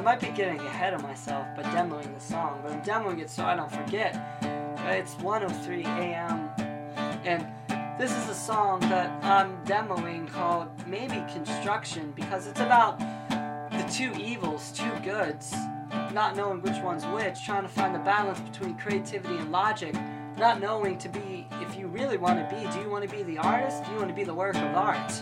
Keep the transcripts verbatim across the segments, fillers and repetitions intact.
might be getting ahead of myself by demoing the song, but I'm demoing it so I don't forget. It's one oh three a m and this is a song that I'm demoing called Maybe Construction, because it's about the two evils, two goods, not knowing which one's which, trying to find the balance between creativity and logic, not knowing to be, if you really want to be, do you want to be the artist? Do you want to be the work of art?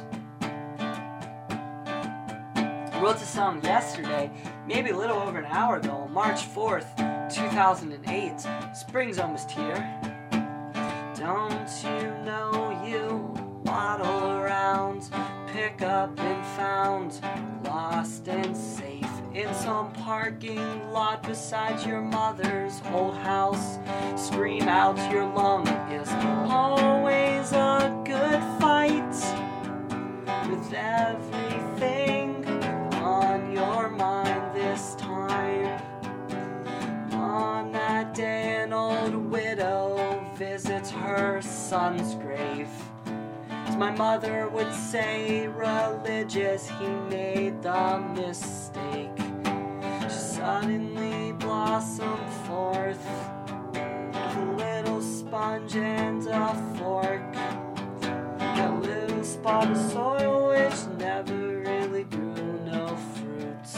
I wrote the song yesterday, maybe a little over an hour ago, March fourth, two thousand eight. Spring's almost here. Don't you know you waddle around, pick up and found, lost and safe in some parking lot beside your mother's old house. Scream out your lung is always a good fight, with everything on your mind this time. On that day an old widow visits her son's grave. As my mother would say, religious, he made the mistake. She suddenly blossomed forth with a little sponge and a fork. That little spot of soil which never really grew no fruits.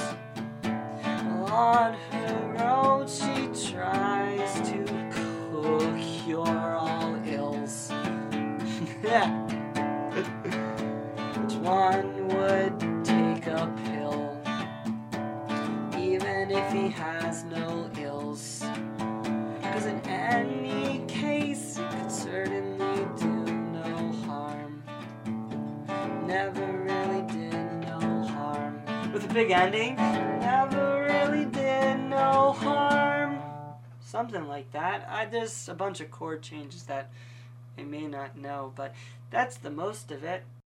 On her road she tries to cure all ills. Which one would take a pill, even if he has no ills? Cause in any case, it could certainly do no harm. Never really did no harm. With a big ending, never really did no harm. Something like that. I, there's a bunch of chord changes that I may not know, but that's the most of it.